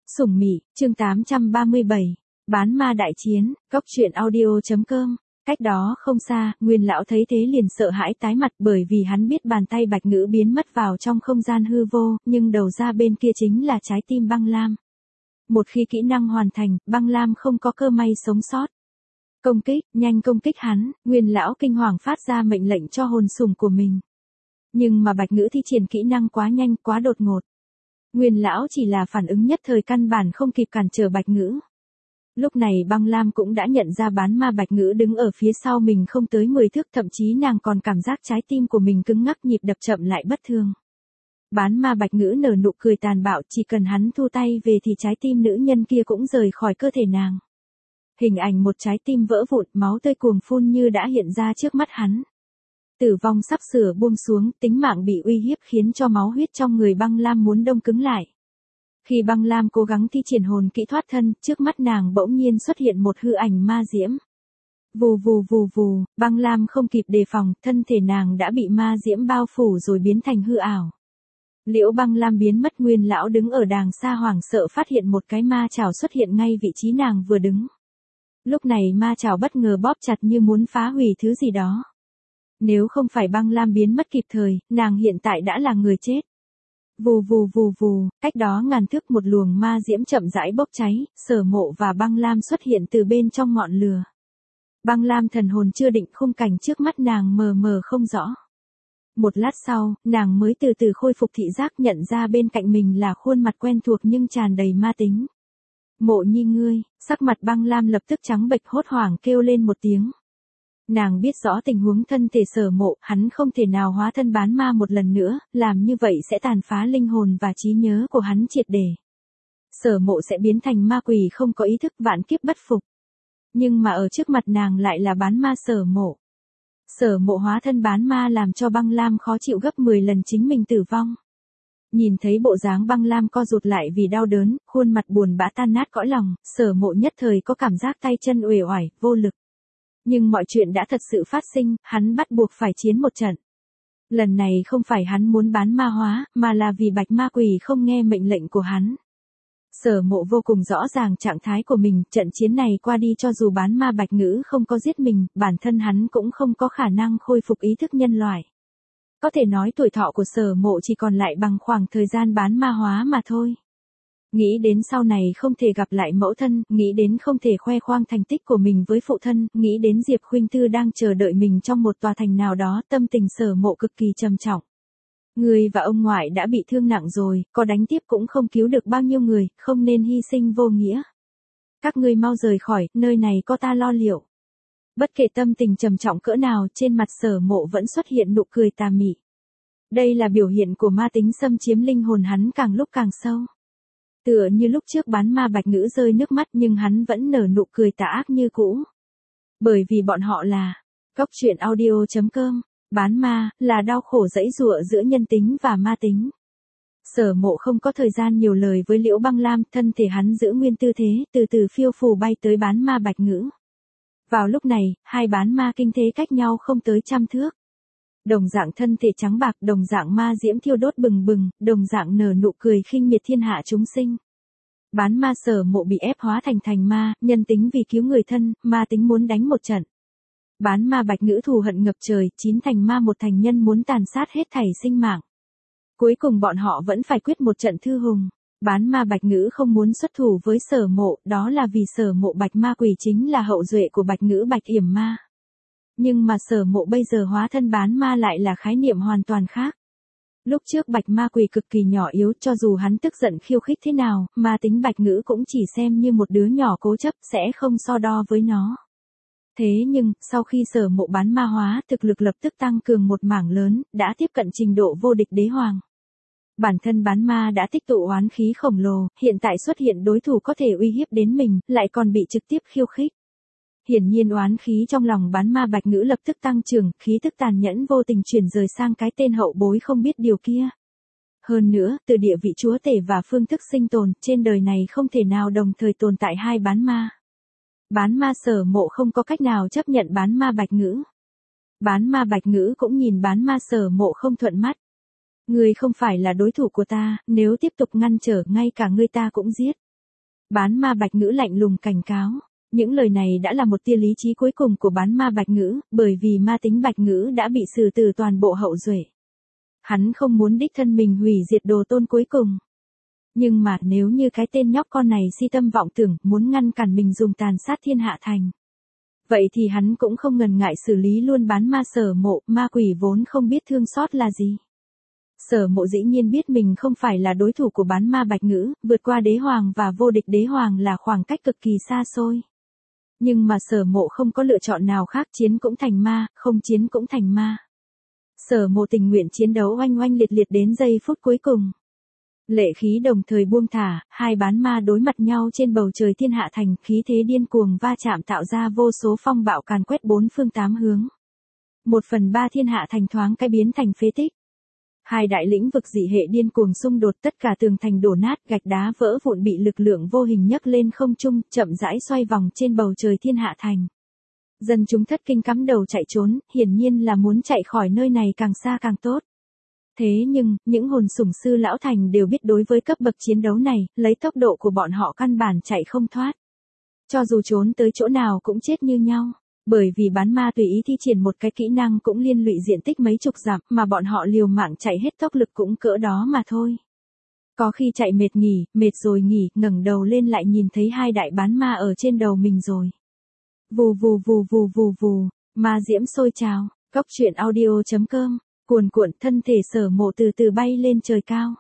Sủng Mị, chương 837, bán ma đại chiến, góc truyện audio.com. Cách đó không xa, Nguyên lão thấy thế liền sợ hãi tái mặt bởi vì hắn biết bàn tay Bạch Ngữ biến mất vào trong không gian hư vô, nhưng đầu ra bên kia chính là trái tim Băng Lam. Một khi kỹ năng hoàn thành, Băng Lam không có cơ may sống sót. Công kích, nhanh công kích hắn, Nguyên lão kinh hoàng phát ra mệnh lệnh cho hồn sủng của mình. Nhưng mà Bạch Ngữ thi triển kỹ năng quá nhanh, quá đột ngột. Nguyên lão chỉ là phản ứng nhất thời căn bản không kịp cản trở Bạch Ngữ. Lúc này Băng Lam cũng đã nhận ra bán ma Bạch Ngữ đứng ở phía sau mình không tới 10 thước, thậm chí nàng còn cảm giác trái tim của mình cứng ngắc, nhịp đập chậm lại bất thường. Bán ma Bạch Ngữ nở nụ cười tàn bạo, chỉ cần hắn thu tay về thì trái tim nữ nhân kia cũng rời khỏi cơ thể nàng. Hình ảnh một trái tim vỡ vụn, máu tươi cuồng phun như đã hiện ra trước mắt hắn. Tử vong sắp sửa buông xuống, tính mạng bị uy hiếp khiến cho máu huyết trong người Băng Lam muốn đông cứng lại. Khi Băng Lam cố gắng thi triển hồn kỹ thoát thân, trước mắt nàng bỗng nhiên xuất hiện một hư ảnh ma diễm. Vù vù vù vù, Băng Lam không kịp đề phòng, thân thể nàng đã bị ma diễm bao phủ rồi biến thành hư ảo. Liễu Băng Lam biến mất, Nguyên lão đứng ở đàng xa hoảng sợ phát hiện một cái ma chảo xuất hiện ngay vị trí nàng vừa đứng. Lúc này ma chảo bất ngờ bóp chặt như muốn phá hủy thứ gì đó. Nếu không phải Băng Lam biến mất kịp thời, nàng hiện tại đã là người chết. Vù vù vù vù, cách đó ngàn thước một luồng ma diễm chậm rãi bốc cháy, Sở Mộ và Băng Lam xuất hiện từ bên trong ngọn lửa. Băng Lam thần hồn chưa định, khung cảnh trước mắt nàng mờ mờ không rõ. Một lát sau, nàng mới từ từ khôi phục thị giác, nhận ra bên cạnh mình là khuôn mặt quen thuộc nhưng tràn đầy ma tính. Mộ Nhi ngươi, sắc mặt Băng Lam lập tức trắng bệch, hốt hoảng kêu lên một tiếng. Nàng biết rõ tình huống thân thể Sở Mộ, hắn không thể nào hóa thân bán ma một lần nữa, làm như vậy sẽ tàn phá linh hồn và trí nhớ của hắn triệt để. Sở Mộ sẽ biến thành ma quỷ không có ý thức, vạn kiếp bất phục. Nhưng mà ở trước mặt nàng lại là bán ma Sở Mộ. Sở Mộ hóa thân bán ma làm cho Băng Lam khó chịu gấp 10 lần chính mình tử vong. Nhìn thấy bộ dáng Băng Lam co rụt lại vì đau đớn, khuôn mặt buồn bã tan nát cõi lòng, Sở Mộ nhất thời có cảm giác tay chân uể oải, vô lực. Nhưng mọi chuyện đã thật sự phát sinh, hắn bắt buộc phải chiến một trận. Lần này không phải hắn muốn bán ma hóa, mà là vì Bạch Ma Quỷ không nghe mệnh lệnh của hắn. Sở Mộ vô cùng rõ ràng trạng thái của mình, trận chiến này qua đi cho dù bán ma Bạch Ngữ không có giết mình, bản thân hắn cũng không có khả năng khôi phục ý thức nhân loại. Có thể nói tuổi thọ của Sở Mộ chỉ còn lại bằng khoảng thời gian bán ma hóa mà thôi. Nghĩ đến sau này không thể gặp lại mẫu thân, nghĩ đến không thể khoe khoang thành tích của mình với phụ thân, nghĩ đến Diệp Khuynh Tư đang chờ đợi mình trong một tòa thành nào đó, tâm tình Sở Mộ cực kỳ trầm trọng. Người và ông ngoại đã bị thương nặng rồi, có đánh tiếp cũng không cứu được bao nhiêu người, không nên hy sinh vô nghĩa. Các ngươi mau rời khỏi, nơi này có ta lo liệu. Bất kể tâm tình trầm trọng cỡ nào, trên mặt Sở Mộ vẫn xuất hiện nụ cười tà mị. Đây là biểu hiện của ma tính xâm chiếm linh hồn hắn càng lúc càng sâu. Tựa như lúc trước bán ma Bạch Ngữ rơi nước mắt nhưng hắn vẫn nở nụ cười tà ác như cũ. Bởi vì bọn họ là góc truyện audio.com, bán ma là đau khổ giãy giụa giữa nhân tính và ma tính. Sở Mộ không có thời gian nhiều lời với Liễu Băng Lam, thân thể hắn giữ nguyên tư thế, từ từ phiêu phù bay tới bán ma Bạch Ngữ. Vào lúc này, hai bán ma kinh thế cách nhau không tới 100 thước. Đồng dạng thân thể trắng bạc, đồng dạng ma diễm thiêu đốt bừng bừng, đồng dạng nở nụ cười khinh miệt thiên hạ chúng sinh. Bán ma Sở Mộ bị ép hóa thành ma, nhân tính vì cứu người thân, ma tính muốn đánh một trận. Bán ma Bạch Ngữ thù hận ngập trời, 9 thành ma 1 thành nhân muốn tàn sát hết thảy sinh mạng. Cuối cùng bọn họ vẫn phải quyết một trận thư hùng. Bán ma Bạch Ngữ không muốn xuất thủ với Sở Mộ, đó là vì Sở Mộ Bạch Ma Quỷ chính là hậu duệ của Bạch Ngữ Bạch Yểm Ma. Nhưng mà Sở Mộ bây giờ hóa thân bán ma lại là khái niệm hoàn toàn khác. Lúc trước Bạch Ma Quỷ cực kỳ nhỏ yếu, cho dù hắn tức giận khiêu khích thế nào, ma tính Bạch Ngữ cũng chỉ xem như một đứa nhỏ cố chấp, sẽ không so đo với nó. Thế nhưng, sau khi Sở Mộ bán ma hóa, thực lực lập tức tăng cường một mảng lớn, đã tiếp cận trình độ vô địch đế hoàng. Bản thân bán ma đã tích tụ oán khí khổng lồ, hiện tại xuất hiện đối thủ có thể uy hiếp đến mình, lại còn bị trực tiếp khiêu khích. Hiển nhiên oán khí trong lòng bán ma Bạch Ngữ lập tức tăng trưởng, khí tức tàn nhẫn vô tình chuyển rời sang cái tên hậu bối không biết điều kia. Hơn nữa, từ địa vị chúa tể và phương thức sinh tồn, trên đời này không thể nào đồng thời tồn tại hai bán ma. Bán ma Sở Mộ không có cách nào chấp nhận bán ma Bạch Ngữ. Bán ma Bạch Ngữ cũng nhìn bán ma Sở Mộ không thuận mắt. Ngươi không phải là đối thủ của ta, nếu tiếp tục ngăn trở ngay cả ngươi ta cũng giết. Bán ma bạch ngữ lạnh lùng cảnh cáo. Những lời này đã là một tia lý trí cuối cùng của bán ma bạch ngữ, bởi vì ma tính bạch ngữ đã bị xử từ toàn bộ hậu duệ. Hắn không muốn đích thân mình hủy diệt đồ tôn cuối cùng. Nhưng mà nếu như cái tên nhóc con này si tâm vọng tưởng muốn ngăn cản mình dùng tàn sát thiên hạ thành. Vậy thì hắn cũng không ngần ngại xử lý luôn bán ma Sở Mộ, ma quỷ vốn không biết thương xót là gì. Sở Mộ dĩ nhiên biết mình không phải là đối thủ của bán ma bạch ngữ, vượt qua đế hoàng và vô địch đế hoàng là khoảng cách cực kỳ xa xôi. Nhưng mà Sở Mộ không có lựa chọn nào khác, chiến cũng thành ma, không chiến cũng thành ma. Sở Mộ tình nguyện chiến đấu oanh oanh liệt liệt đến giây phút cuối cùng. Lệ khí đồng thời buông thả, hai bán ma đối mặt nhau trên bầu trời thiên hạ thành, khí thế điên cuồng va chạm tạo ra vô số phong bạo càn quét bốn phương tám hướng. 1/3 thiên hạ thành thoáng cái biến thành phế tích. Hai đại lĩnh vực dị hệ điên cuồng xung đột, tất cả tường thành đổ nát, gạch đá vỡ vụn bị lực lượng vô hình nhấc lên không trung, chậm rãi xoay vòng trên bầu trời thiên hạ thành. Dân chúng thất kinh cắm đầu chạy trốn, hiển nhiên là muốn chạy khỏi nơi này càng xa càng tốt. Thế nhưng, những hồn sủng sư lão thành đều biết đối với cấp bậc chiến đấu này, lấy tốc độ của bọn họ căn bản chạy không thoát. Cho dù trốn tới chỗ nào cũng chết như nhau. Bởi vì bán ma tùy ý thi triển một cái kỹ năng cũng liên lụy diện tích mấy chục dặm, mà bọn họ liều mạng chạy hết tốc lực cũng cỡ đó mà thôi. Có khi chạy mệt rồi nghỉ, ngẩng đầu lên lại nhìn thấy hai đại bán ma ở trên đầu mình rồi. Vù vù vù vù vù vù, ma diễm sôi trào, Cốc Truyện Audio.com, cuồn cuộn thân thể Sở Mộ từ từ bay lên trời cao.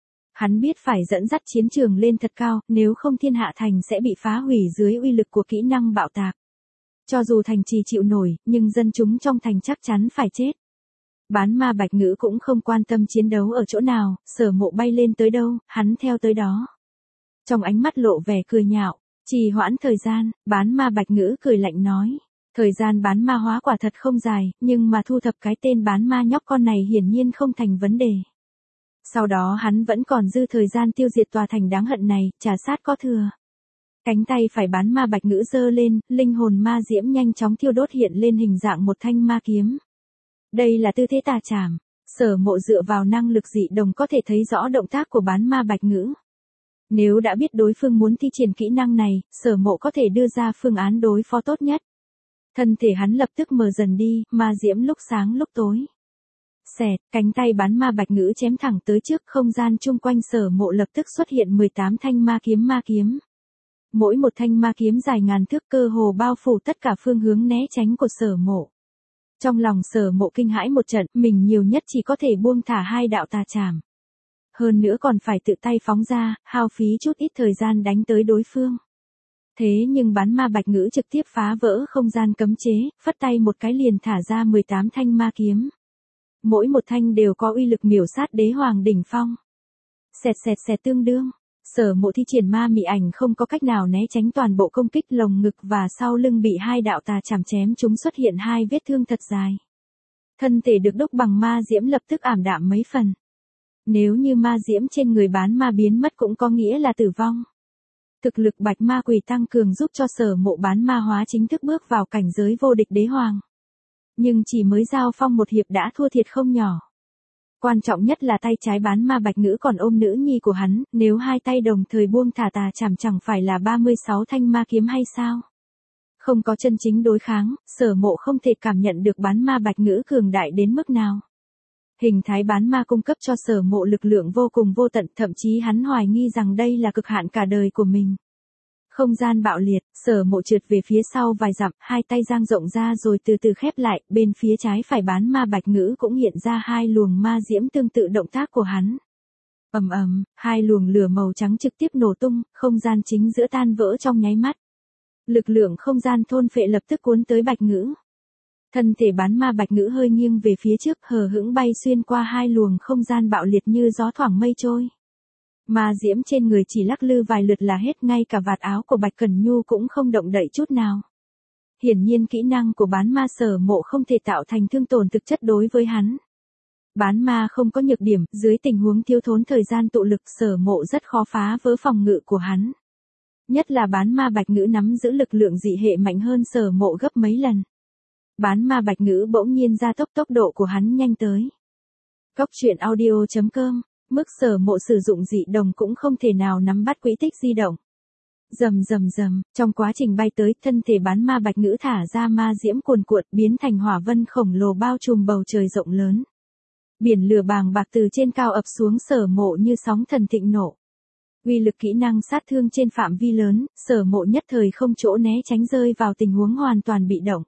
Hắn biết phải dẫn dắt chiến trường lên thật cao, nếu không thiên hạ thành sẽ bị phá hủy dưới uy lực của kỹ năng bạo tạc. Cho dù thành trì chịu nổi, nhưng dân chúng trong thành chắc chắn phải chết. Bán ma bạch ngữ cũng không quan tâm chiến đấu ở chỗ nào, Sở Mộ bay lên tới đâu, hắn theo tới đó. Trong ánh mắt lộ vẻ cười nhạo, trì hoãn thời gian, bán ma bạch ngữ cười lạnh nói. Thời gian bán ma hóa quả thật không dài, nhưng mà thu thập cái tên bán ma nhóc con này hiển nhiên không thành vấn đề. Sau đó hắn vẫn còn dư thời gian tiêu diệt tòa thành đáng hận này, trả sát có thừa. Cánh tay phải bán ma bạch ngữ giơ lên, linh hồn ma diễm nhanh chóng thiêu đốt hiện lên hình dạng một thanh ma kiếm. Đây là tư thế tà trảm. Sở Mộ dựa vào năng lực dị đồng có thể thấy rõ động tác của bán ma bạch ngữ. Nếu đã biết đối phương muốn thi triển kỹ năng này, Sở Mộ có thể đưa ra phương án đối phó tốt nhất. Thân thể hắn lập tức mờ dần đi, ma diễm lúc sáng lúc tối. Xẹt, cánh tay bán ma bạch ngữ chém thẳng tới trước, không gian chung quanh Sở Mộ lập tức xuất hiện 18 thanh ma kiếm. Mỗi một thanh ma kiếm dài ngàn thước, cơ hồ bao phủ tất cả phương hướng né tránh của Sở Mộ. Trong lòng Sở Mộ kinh hãi một trận, mình nhiều nhất chỉ có thể buông thả hai đạo tà trảm. Hơn nữa còn phải tự tay phóng ra, hao phí chút ít thời gian đánh tới đối phương. Thế nhưng bán ma bạch ngữ trực tiếp phá vỡ không gian cấm chế, phất tay một cái liền thả ra 18 thanh ma kiếm. Mỗi một thanh đều có uy lực miểu sát đế hoàng đỉnh phong. Xẹt tương đương. Sở Mộ thi triển ma mị ảnh không có cách nào né tránh toàn bộ công kích, lồng ngực và sau lưng bị hai đạo tà chảm chém chúng xuất hiện hai vết thương thật dài. Thân thể được đúc bằng ma diễm lập tức ảm đạm mấy phần. Nếu như ma diễm trên người bán ma biến mất cũng có nghĩa là tử vong. Thực lực bạch ma quỷ tăng cường giúp cho Sở Mộ bán ma hóa chính thức bước vào cảnh giới vô địch đế hoàng. Nhưng chỉ mới giao phong một hiệp đã thua thiệt không nhỏ. Quan trọng nhất là tay trái bán ma bạch ngữ còn ôm nữ nhi của hắn, nếu hai tay đồng thời buông thả tà chảm chẳng phải là 36 thanh ma kiếm hay sao? Không có chân chính đối kháng, Sở Mộ không thể cảm nhận được bán ma bạch ngữ cường đại đến mức nào. Hình thái bán ma cung cấp cho Sở Mộ lực lượng vô cùng vô tận, thậm chí hắn hoài nghi rằng đây là cực hạn cả đời của mình. Không gian bạo liệt, Sở Mộ trượt về phía sau vài dặm, hai tay dang rộng ra rồi từ từ khép lại, bên phía trái phải bán ma bạch ngữ cũng hiện ra hai luồng ma diễm tương tự động tác của hắn. Ầm, hai luồng lửa màu trắng trực tiếp nổ tung, không gian chính giữa tan vỡ trong nháy mắt. Lực lượng không gian thôn phệ lập tức cuốn tới bạch ngữ. Thân thể bán ma bạch ngữ hơi nghiêng về phía trước, hờ hững bay xuyên qua hai luồng không gian bạo liệt như gió thoảng mây trôi. Ma diễm trên người chỉ lắc lư vài lượt là hết, ngay cả vạt áo của Bạch Cẩn Nhu cũng không động đậy chút nào. Hiển nhiên kỹ năng của bán ma Sở Mộ không thể tạo thành thương tổn thực chất đối với hắn. Bán ma không có nhược điểm, dưới tình huống thiếu thốn thời gian tụ lực, Sở Mộ rất khó phá vỡ phòng ngự của hắn. Nhất là bán ma bạch ngữ nắm giữ lực lượng dị hệ mạnh hơn Sở Mộ gấp mấy lần. Bán ma bạch ngữ bỗng nhiên gia tốc độ của hắn nhanh tới. Cốc Truyện Audio.com, mức Sở Mộ sử dụng dị đồng cũng không thể nào nắm bắt quỹ tích di động. Rầm rầm rầm, trong quá trình bay tới, thân thể bán ma bạch ngữ thả ra ma diễm cuồn cuộn, biến thành hỏa vân khổng lồ bao trùm bầu trời rộng lớn. Biển lửa bàng bạc từ trên cao ập xuống Sở Mộ như sóng thần thịnh nộ. Uy lực kỹ năng sát thương trên phạm vi lớn, Sở Mộ nhất thời không chỗ né tránh, rơi vào tình huống hoàn toàn bị động.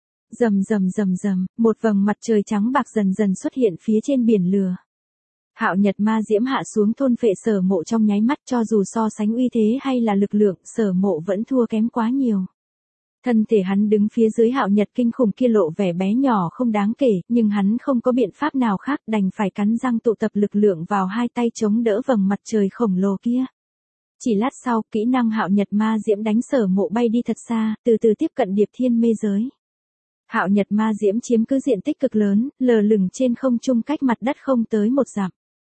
Rầm rầm rầm rầm, một vầng mặt trời trắng bạc dần dần xuất hiện phía trên biển lửa. Hạo Nhật ma diễm hạ xuống thôn phệ Sở Mộ trong nháy mắt, cho dù so sánh uy thế hay là lực lượng, Sở Mộ vẫn thua kém quá nhiều. Thân thể hắn đứng phía dưới Hạo Nhật kinh khủng kia lộ vẻ bé nhỏ không đáng kể, nhưng hắn không có biện pháp nào khác, đành phải cắn răng tụ tập lực lượng vào hai tay chống đỡ vầng mặt trời khổng lồ kia. Chỉ lát sau, kỹ năng Hạo Nhật ma diễm đánh Sở Mộ bay đi thật xa, từ từ tiếp cận Điệp Thiên mê giới. Hạo Nhật ma diễm chiếm cứ diện tích cực lớn, lờ lửng trên không trung cách mặt đất không tới một dặm.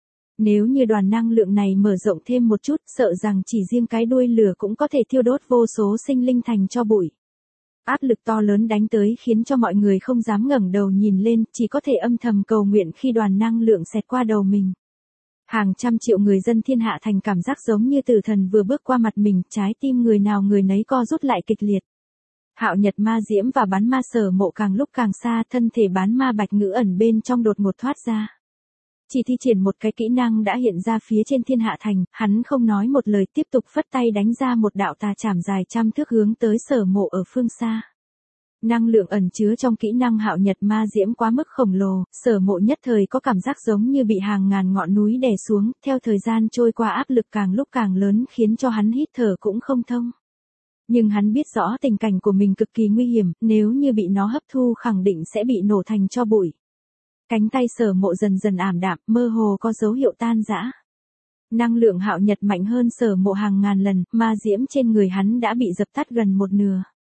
Nếu như đoàn năng lượng này mở rộng thêm một chút, sợ rằng chỉ riêng cái đuôi lửa cũng có thể thiêu đốt vô số sinh linh thành tro bụi. Áp lực to lớn đánh tới khiến cho mọi người không dám ngẩng đầu nhìn lên, chỉ có thể âm thầm cầu nguyện khi đoàn năng lượng xẹt qua đầu mình. Hàng trăm triệu người dân thiên hạ thành cảm giác giống như tử thần vừa bước qua mặt mình, trái tim người nào người nấy co rút lại kịch liệt. Hạo Nhật ma diễm và bán ma Sở Mộ càng lúc càng xa, thân thể bán ma bạch ngữ ẩn bên trong đột ngột thoát ra. Chỉ thi triển một cái kỹ năng đã hiện ra phía trên thiên hạ thành, hắn không nói một lời tiếp tục phất tay đánh ra một đạo tà chảm dài trăm thước hướng tới Sở Mộ ở phương xa. Năng lượng ẩn chứa trong kỹ năng Hạo Nhật ma diễm quá mức khổng lồ, Sở Mộ nhất thời có cảm giác giống như bị hàng ngàn ngọn núi đè xuống, theo thời gian trôi qua áp lực càng lúc càng lớn khiến cho hắn hít thở cũng không thông. Nhưng hắn biết rõ tình cảnh của mình cực kỳ nguy hiểm, nếu như bị nó hấp thu khẳng định sẽ bị nổ thành tro bụi. Cánh tay Sở Mộ dần dần ảm đạm, mơ hồ có dấu hiệu tan rã. Năng lượng Hạo Nhật mạnh hơn Sở Mộ hàng ngàn lần, ma diễm trên người hắn đã bị dập tắt gần một nửa.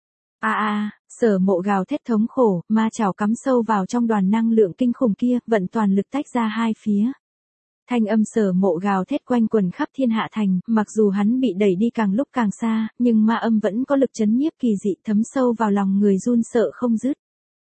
Sở Mộ gào thét thống khổ, ma chảo cắm sâu vào trong đoàn năng lượng kinh khủng kia, vận toàn lực tách ra hai phía. Thanh âm Sở Mộ gào thét quanh quần khắp thiên hạ thành, mặc dù hắn bị đẩy đi càng lúc càng xa, nhưng ma âm vẫn có lực chấn nhiếp kỳ dị thấm sâu vào lòng người run sợ không dứt.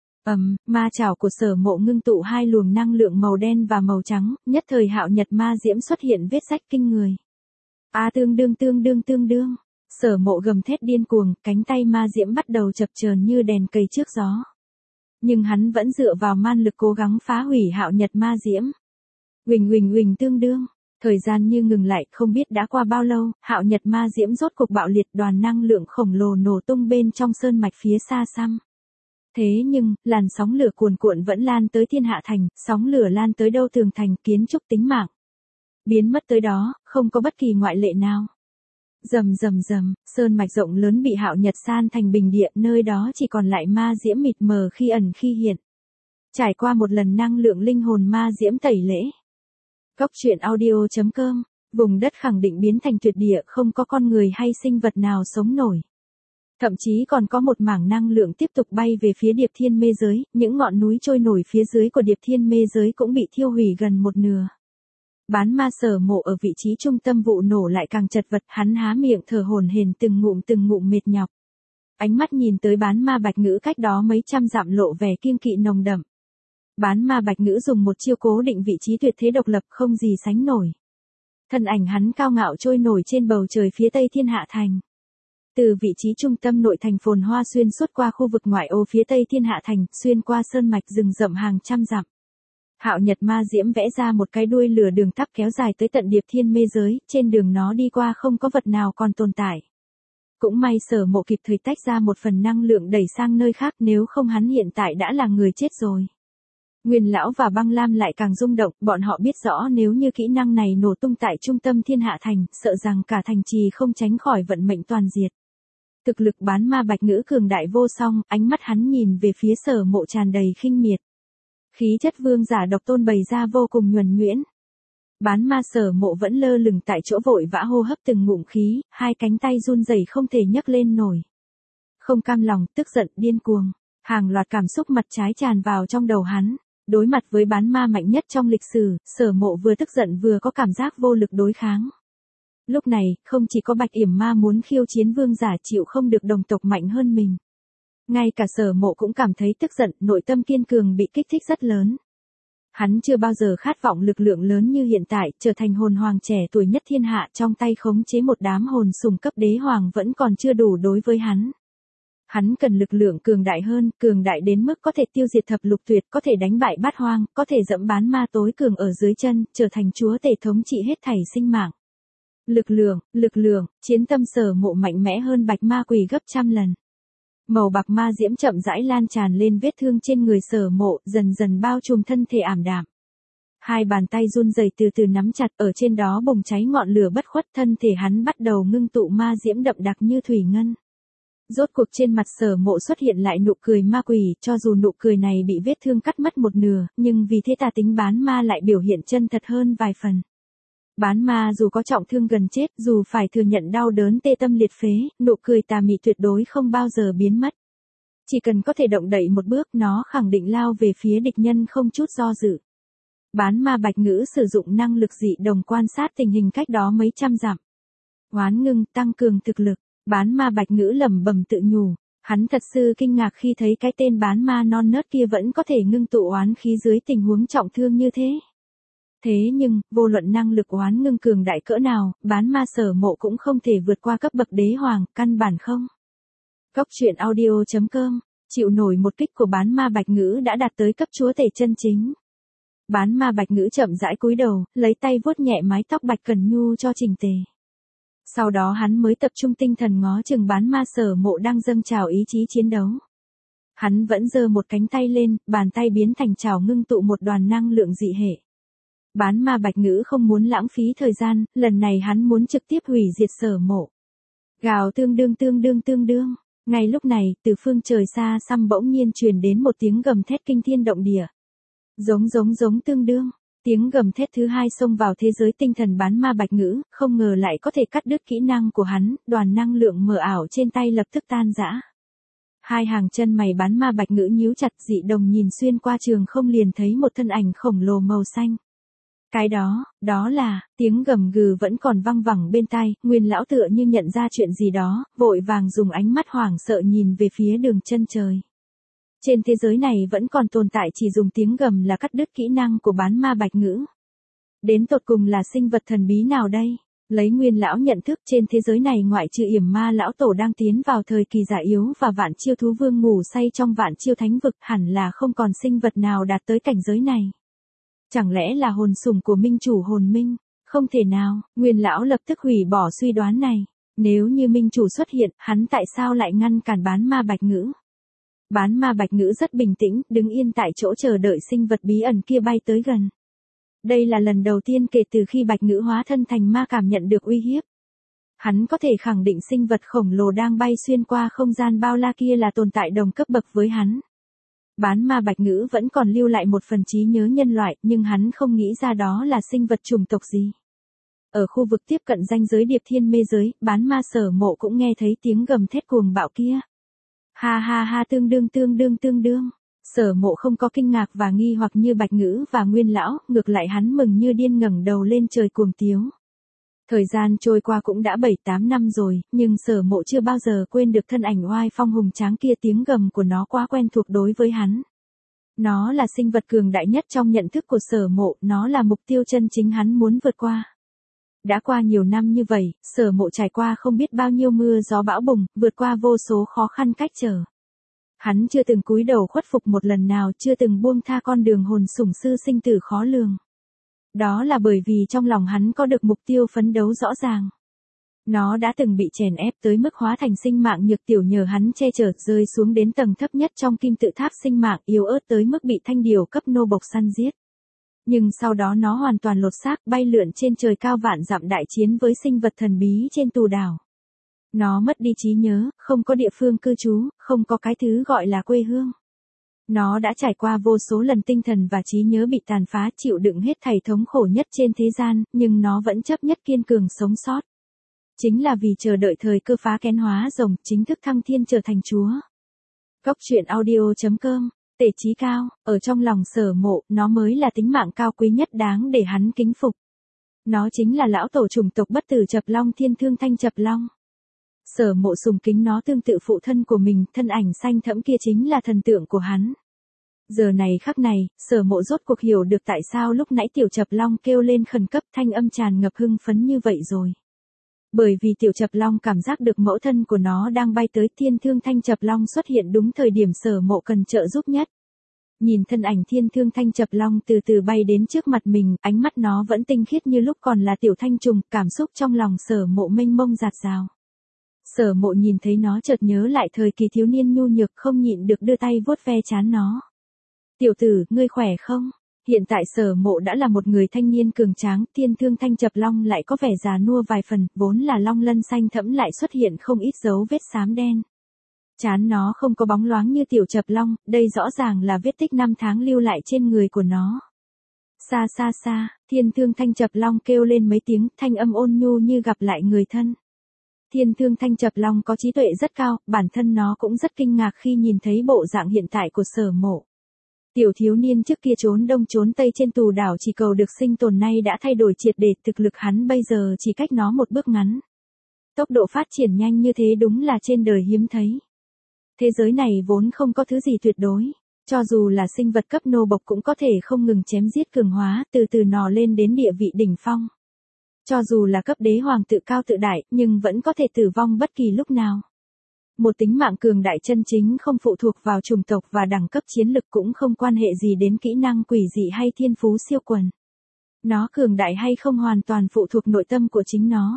Ma chảo của Sở Mộ ngưng tụ hai luồng năng lượng màu đen và màu trắng, nhất thời Hạo Nhật ma diễm xuất hiện vết rách kinh người. Tương đương. Sở Mộ gầm thét điên cuồng, cánh tay ma diễm bắt đầu chập chờn như đèn cầy trước gió. Nhưng hắn vẫn dựa vào man lực cố gắng phá hủy Hạo Nhật ma diễm. Huỳnh tương đương. Thời gian như ngừng lại, không biết đã qua bao lâu, Hạo Nhật ma diễm rốt cục bạo liệt, đoàn năng lượng khổng lồ nổ tung bên trong sơn mạch phía xa xăm. Thế nhưng, làn sóng lửa cuồn cuộn vẫn lan tới thiên hạ thành, sóng lửa lan tới đâu tường thành, kiến trúc tính mạng. Biến mất tới đó, không có bất kỳ ngoại lệ nào. Rầm, sơn mạch rộng lớn bị Hạo Nhật san thành bình địa, nơi đó chỉ còn lại ma diễm mịt mờ khi ẩn khi hiện. Trải qua một lần năng lượng linh hồn ma diễm tẩy lễ. Cốc truyện audio.com, vùng đất khẳng định biến thành tuyệt địa, không có con người hay sinh vật nào sống nổi. Thậm chí còn có một mảng năng lượng tiếp tục bay về phía Điệp Thiên mê giới, những ngọn núi trôi nổi phía dưới của Điệp Thiên mê giới cũng bị thiêu hủy gần một nửa. Bán ma Sở Mộ ở vị trí trung tâm vụ nổ lại càng chật vật, hắn há miệng thở hổn hển từng ngụm mệt nhọc. Ánh mắt nhìn tới bán ma bạch ngữ cách đó mấy trăm dặm lộ vẻ kiêng kỵ nồng đậm. Bán ma bạch ngữ dùng một chiêu cố định vị trí tuyệt thế độc lập không gì sánh nổi. Thân ảnh hắn cao ngạo trôi nổi trên bầu trời phía tây thiên hạ thành. Từ vị trí trung tâm nội thành phồn hoa xuyên suốt qua khu vực ngoại ô phía tây thiên hạ thành, xuyên qua sơn mạch rừng rậm hàng trăm dặm. Hạo Nhật ma diễm vẽ ra một cái đuôi lửa đường tắp kéo dài tới tận Điệp Thiên mê giới, trên đường nó đi qua không có vật nào còn tồn tại. Cũng may Sở Mộ kịp thời tách ra một phần năng lượng đẩy sang nơi khác, nếu không hắn hiện tại đã là người chết rồi. Nguyên Lão và Băng Lam lại càng rung động, bọn họ biết rõ nếu như kỹ năng này nổ tung tại trung tâm thiên hạ thành, sợ rằng cả thành trì không tránh khỏi vận mệnh toàn diệt. Thực lực bán ma bạch ngữ cường đại vô song, ánh mắt hắn nhìn về phía Sở Mộ tràn đầy khinh miệt. Khí chất vương giả độc tôn bày ra vô cùng nhuần nhuyễn. Bán ma Sở Mộ vẫn lơ lửng tại chỗ vội vã hô hấp từng ngụm khí, hai cánh tay run rẩy không thể nhấc lên nổi. Không cam lòng, tức giận, điên cuồng, hàng loạt cảm xúc mặt trái tràn vào trong đầu hắn. Đối mặt với bán ma mạnh nhất trong lịch sử, Sở Mộ vừa tức giận vừa có cảm giác vô lực đối kháng. Lúc này, không chỉ có Bạch Yểm Ma muốn khiêu chiến vương giả chịu không được đồng tộc mạnh hơn mình. Ngay cả Sở Mộ cũng cảm thấy tức giận, nội tâm kiên cường bị kích thích rất lớn. Hắn chưa bao giờ khát vọng lực lượng lớn như hiện tại, trở thành hồn hoàng trẻ tuổi nhất thiên hạ, trong tay khống chế một đám hồn sùng cấp đế hoàng vẫn còn chưa đủ đối với hắn. Hắn cần lực lượng cường đại hơn, cường đại đến mức có thể tiêu diệt thập lục tuyệt, có thể đánh bại bát hoang, có thể dẫm bán ma tối cường ở dưới chân, trở thành chúa tể thống trị hết thảy sinh mạng. Lực lượng, chiến tâm Sở Mộ mạnh mẽ hơn bạch ma quỷ gấp trăm lần. Màu bạc ma diễm chậm rãi lan tràn lên vết thương trên người Sở Mộ, dần dần bao trùm thân thể ảm đạm. Hai bàn tay run rẩy từ từ nắm chặt, ở trên đó bùng cháy ngọn lửa bất khuất, thân thể hắn bắt đầu ngưng tụ ma diễm đậm đặc như thủy ngân. Rốt cuộc trên mặt Sở Mộ xuất hiện lại nụ cười ma quỷ, cho dù nụ cười này bị vết thương cắt mất một nửa, nhưng vì thế tà tính bán ma lại biểu hiện chân thật hơn vài phần. Bán ma dù có trọng thương gần chết, dù phải thừa nhận đau đớn tê tâm liệt phế, nụ cười tà mị tuyệt đối không bao giờ biến mất. Chỉ cần có thể động đậy một bước, nó khẳng định lao về phía địch nhân không chút do dự. Bán ma bạch ngữ sử dụng năng lực dị đồng quan sát tình hình cách đó mấy trăm dặm. Oán ngưng, tăng cường thực lực. Bán ma bạch ngữ lẩm bẩm tự nhủ, hắn thật sự kinh ngạc khi thấy cái tên bán ma non nớt kia vẫn có thể ngưng tụ oán khí dưới tình huống trọng thương như thế. Thế nhưng, vô luận năng lực oán ngưng cường đại cỡ nào, bán ma Sở Mộ cũng không thể vượt qua cấp bậc đế hoàng, căn bản không. Cốc truyện audio.com, chịu nổi một kích của bán ma bạch ngữ đã đạt tới cấp chúa tể chân chính. Bán ma bạch ngữ chậm rãi cúi đầu, lấy tay vuốt nhẹ mái tóc bạch cẩn nhu cho chỉnh tề. Sau đó hắn mới tập trung tinh thần ngó chừng bán ma Sở Mộ đang dâng trào ý chí chiến đấu. Hắn vẫn giơ một cánh tay lên, bàn tay biến thành chảo ngưng tụ một đoàn năng lượng dị hệ. Bán ma bạch ngữ không muốn lãng phí thời gian, lần này hắn muốn trực tiếp hủy diệt Sở Mộ. Gào tương đương. Ngay lúc này, từ phương trời xa xăm bỗng nhiên truyền đến một tiếng gầm thét kinh thiên động địa. Giống tương đương. Tiếng gầm thét thứ hai xông vào thế giới tinh thần bán ma bạch ngữ, không ngờ lại có thể cắt đứt kỹ năng của hắn, đoàn năng lượng mờ ảo trên tay lập tức tan rã. Hai hàng chân mày bán ma bạch ngữ nhíu chặt, dị đồng nhìn xuyên qua trường không liền thấy một thân ảnh khổng lồ màu xanh. Cái đó là, tiếng gầm gừ vẫn còn văng vẳng bên tai, Nguyên lão tựa như nhận ra chuyện gì đó, vội vàng dùng ánh mắt hoảng sợ nhìn về phía đường chân trời. Trên thế giới này vẫn còn tồn tại chỉ dùng tiếng gầm là cắt đứt kỹ năng của bán ma bạch ngữ. Đến tột cùng là sinh vật thần bí nào đây? Lấy Nguyên lão nhận thức, trên thế giới này ngoại trừ Yểm Ma lão tổ đang tiến vào thời kỳ già yếu và Vạn Chiêu thú vương ngủ say trong Vạn Chiêu thánh vực, hẳn là không còn sinh vật nào đạt tới cảnh giới này. Chẳng lẽ là hồn sủng của minh chủ hồn minh? Không thể nào, Nguyên lão lập tức hủy bỏ suy đoán này. Nếu như minh chủ xuất hiện, hắn tại sao lại ngăn cản bán ma bạch ngữ? Bán ma bạch ngữ rất bình tĩnh, đứng yên tại chỗ chờ đợi sinh vật bí ẩn kia bay tới gần. Đây là lần đầu tiên kể từ khi bạch ngữ hóa thân thành ma cảm nhận được uy hiếp. Hắn có thể khẳng định sinh vật khổng lồ đang bay xuyên qua không gian bao la kia là tồn tại đồng cấp bậc với hắn. Bán ma bạch ngữ vẫn còn lưu lại một phần trí nhớ nhân loại, nhưng hắn không nghĩ ra đó là sinh vật chủng tộc gì. Ở khu vực tiếp cận ranh giới điệp thiên mê giới, bán ma Sở Mộ cũng nghe thấy tiếng gầm thét cuồng bạo kia. Ha, tương đương. Sở Mộ không có kinh ngạc và nghi hoặc như bạch ngữ và Nguyên lão, ngược lại hắn mừng như điên ngẩng đầu lên trời cuồng tiếu. Thời gian trôi qua cũng đã 7-8 năm rồi, nhưng Sở Mộ chưa bao giờ quên được thân ảnh oai phong hùng tráng kia, tiếng gầm của nó quá quen thuộc đối với hắn. Nó là sinh vật cường đại nhất trong nhận thức của Sở Mộ, nó là mục tiêu chân chính hắn muốn vượt qua. Đã qua nhiều năm như vậy, Sở Mộ trải qua không biết bao nhiêu mưa gió bão bùng, vượt qua vô số khó khăn cách trở. Hắn chưa từng cúi đầu khuất phục một lần nào, chưa từng buông tha con đường hồn sủng sư sinh tử khó lường. Đó là bởi vì trong lòng hắn có được mục tiêu phấn đấu rõ ràng. Nó đã từng bị chèn ép tới mức hóa thành sinh mạng nhược tiểu nhờ hắn che chở, rơi xuống đến tầng thấp nhất trong kim tự tháp sinh mạng, yếu ớt tới mức bị thanh điều cấp nô bộc săn giết. Nhưng sau đó nó hoàn toàn lột xác, bay lượn trên trời cao vạn dặm đại chiến với sinh vật thần bí trên tù đảo. Nó mất đi trí nhớ, không có địa phương cư trú, không có cái thứ gọi là quê hương. Nó đã trải qua vô số lần tinh thần và trí nhớ bị tàn phá, chịu đựng hết thảy thống khổ nhất trên thế gian, nhưng nó vẫn chấp nhất kiên cường sống sót. Chính là vì chờ đợi thời cơ phá kén hóa rồng, chính thức thăng thiên trở thành chúa. Cốc truyện audio.com, tể trí cao, ở trong lòng Sở Mộ, nó mới là tính mạng cao quý nhất đáng để hắn kính phục. Nó chính là lão tổ chủng tộc bất tử Chập Long Thiên Thương Thanh Chập Long. Sở Mộ sùng kính nó tương tự phụ thân của mình, thân ảnh xanh thẫm kia chính là thần tượng của hắn. Giờ này khắc này, Sở Mộ rốt cuộc hiểu được tại sao lúc nãy Tiểu Chập Long kêu lên khẩn cấp, thanh âm tràn ngập hưng phấn như vậy rồi. Bởi vì Tiểu Chập Long cảm giác được mẫu thân của nó đang bay tới, Thiên Thương Thanh Chập Long xuất hiện đúng thời điểm Sở Mộ cần trợ giúp nhất. Nhìn thân ảnh Thiên Thương Thanh Chập Long từ từ bay đến trước mặt mình, ánh mắt nó vẫn tinh khiết như lúc còn là tiểu thanh trùng, cảm xúc trong lòng Sở Mộ mênh mông dạt dào. Sở Mộ nhìn thấy nó chợt nhớ lại thời kỳ thiếu niên nhu nhược, không nhịn được đưa tay vuốt ve trán nó. Tiểu tử, ngươi khỏe không? Hiện tại Sở Mộ đã là một người thanh niên cường tráng, Thiên Thương Thanh Chập Long lại có vẻ già nua vài phần, vốn là long lân xanh thẫm lại xuất hiện không ít dấu vết xám đen. Trán nó không có bóng loáng như Tiểu Chập Long, đây rõ ràng là vết tích năm tháng lưu lại trên người của nó. Xa xa xa, Thiên Thương Thanh Chập Long kêu lên mấy tiếng, thanh âm ôn nhu như gặp lại người thân. Thiên Thương Thanh Chập Long có trí tuệ rất cao, bản thân nó cũng rất kinh ngạc khi nhìn thấy bộ dạng hiện tại của Sở Mộ. Tiểu thiếu niên trước kia trốn đông trốn tây trên tù đảo chỉ cầu được sinh tồn nay đã thay đổi triệt để, thực lực hắn bây giờ chỉ cách nó một bước ngắn. Tốc độ phát triển nhanh như thế đúng là trên đời hiếm thấy. Thế giới này vốn không có thứ gì tuyệt đối, cho dù là sinh vật cấp nô bộc cũng có thể không ngừng chém giết cường hóa, từ từ nò lên đến địa vị đỉnh phong. Cho dù là cấp đế hoàng tự cao tự đại, nhưng vẫn có thể tử vong bất kỳ lúc nào. Một tính mạng cường đại chân chính không phụ thuộc vào chủng tộc và đẳng cấp chiến lực, cũng không quan hệ gì đến kỹ năng quỷ dị hay thiên phú siêu quần. Nó cường đại hay không hoàn toàn phụ thuộc nội tâm của chính nó.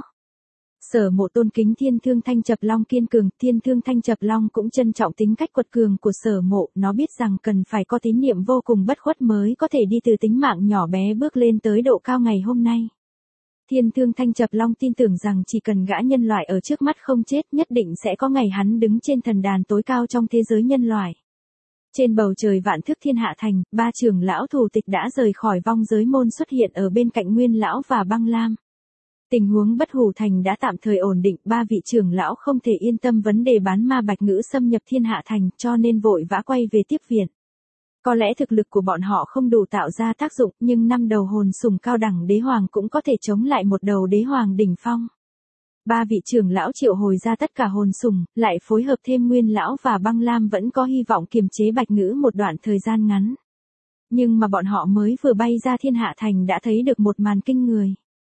Sở Mộ tôn kính Thiên Thương Thanh Chập Long kiên cường, Thiên Thương Thanh Chập Long cũng trân trọng tính cách quật cường của Sở Mộ, nó biết rằng cần phải có tín niệm vô cùng bất khuất mới có thể đi từ tính mạng nhỏ bé bước lên tới độ cao ngày hôm nay. Thiên Thương Thanh Chập Long tin tưởng rằng chỉ cần gã nhân loại ở trước mắt không chết, nhất định sẽ có ngày hắn đứng trên thần đàn tối cao trong thế giới nhân loại. Trên bầu trời vạn thước Thiên Hạ Thành, ba trưởng lão thủ tịch đã rời khỏi vong giới môn xuất hiện ở bên cạnh Nguyên lão và Băng Lam. Tình huống Bất Hủ Thành đã tạm thời ổn định, ba vị trưởng lão không thể yên tâm vấn đề bán ma bạch ngữ xâm nhập Thiên Hạ Thành, cho nên vội vã quay về tiếp viện. Có lẽ thực lực của bọn họ không đủ tạo ra tác dụng, nhưng 5 đầu hồn sùng cao đẳng đế hoàng cũng có thể chống lại một đầu đế hoàng đỉnh phong. Ba vị trưởng lão triệu hồi ra tất cả hồn sùng, lại phối hợp thêm Nguyên lão và Băng Lam vẫn có hy vọng kiềm chế bạch ngữ một đoạn thời gian ngắn. Nhưng mà bọn họ mới vừa bay ra Thiên Hạ Thành đã thấy được một màn kinh người.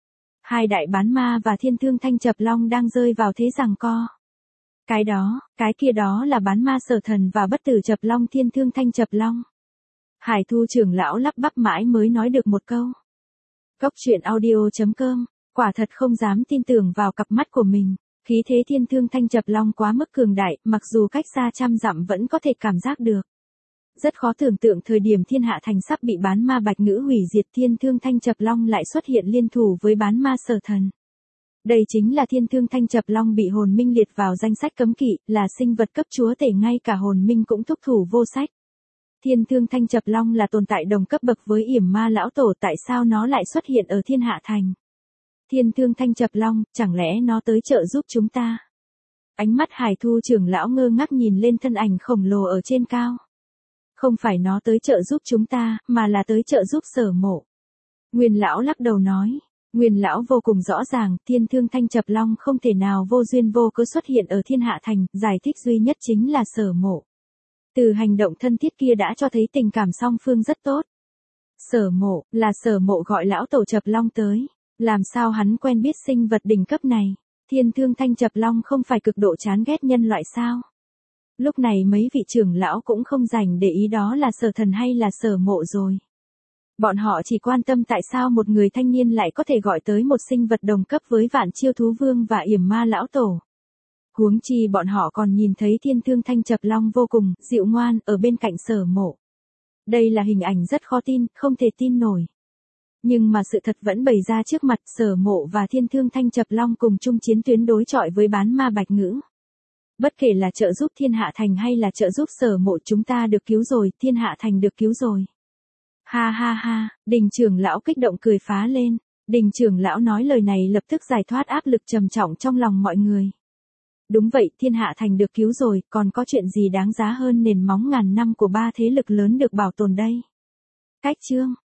Hai đại bán ma và Thiên Thương Thanh Chập Long đang rơi vào thế giằng co. Cái kia đó là bán ma Sở Thần và bất tử Chập Long Thiên Thương Thanh Chập Long. Hải Thu trưởng lão lắp bắp mãi mới nói được một câu. Cốc truyện audio.com, quả thật không dám tin tưởng vào cặp mắt của mình. Khí thế Thiên Thương Thanh Chập Long quá mức cường đại, mặc dù cách xa trăm dặm vẫn có thể cảm giác được. Rất khó tưởng tượng thời điểm Thiên Hạ Thành sắp bị bán ma bạch ngữ hủy diệt, Thiên Thương Thanh Chập Long lại xuất hiện liên thủ với bán ma Sở Thần. Đây chính là Thiên Thương Thanh Chập Long bị hồn minh liệt vào danh sách cấm kỵ, là sinh vật cấp chúa tể, ngay cả hồn minh cũng thúc thủ vô sách. Thiên Thương Thanh Chập Long là tồn tại đồng cấp bậc với Yểm Ma lão tổ, tại sao nó lại xuất hiện ở Thiên Hạ Thành? Thiên Thương Thanh Chập Long, chẳng lẽ nó tới trợ giúp chúng ta? Ánh mắt Hải Thu trưởng lão ngơ ngác nhìn lên thân ảnh khổng lồ ở trên cao. Không phải nó tới trợ giúp chúng ta, mà là tới trợ giúp Sở Mộ. Nguyên lão lắc đầu nói. Nguyên lão vô cùng rõ ràng, Thiên Thương Thanh Chập Long không thể nào vô duyên vô cớ xuất hiện ở Thiên Hạ Thành, giải thích duy nhất chính là Sở Mộ. Từ hành động thân thiết kia đã cho thấy tình cảm song phương rất tốt. Sở Mộ, là Sở Mộ gọi lão tổ Chập Long tới. Làm sao hắn quen biết sinh vật đỉnh cấp này? Thiên Thương Thanh Chập Long không phải cực độ chán ghét nhân loại sao? Lúc này mấy vị trưởng lão cũng không dành để ý đó là Sở Thần hay là Sở Mộ rồi. Bọn họ chỉ quan tâm tại sao một người thanh niên lại có thể gọi tới một sinh vật đồng cấp với Vạn Chiêu Thú Vương và Yểm Ma lão tổ. Huống chi bọn họ còn nhìn thấy Thiên Thương Thanh Chập Long vô cùng dịu ngoan ở bên cạnh Sở Mộ. Đây là hình ảnh rất khó tin, không thể tin nổi. Nhưng mà sự thật vẫn bày ra trước mặt, Sở Mộ và Thiên Thương Thanh Chập Long cùng chung chiến tuyến đối chọi với bán ma bạch ngữ. Bất kể là trợ giúp Thiên Hạ Thành hay là trợ giúp Sở Mộ, chúng ta được cứu rồi, Thiên Hạ Thành được cứu rồi. Ha ha ha, Đình trưởng lão kích động cười phá lên. Đình trưởng lão nói lời này lập tức giải thoát áp lực trầm trọng trong lòng mọi người. Đúng vậy, Thiên Hạ Thành được cứu rồi, còn có chuyện gì đáng giá hơn nền móng ngàn năm của ba thế lực lớn được bảo tồn đây? Cách chương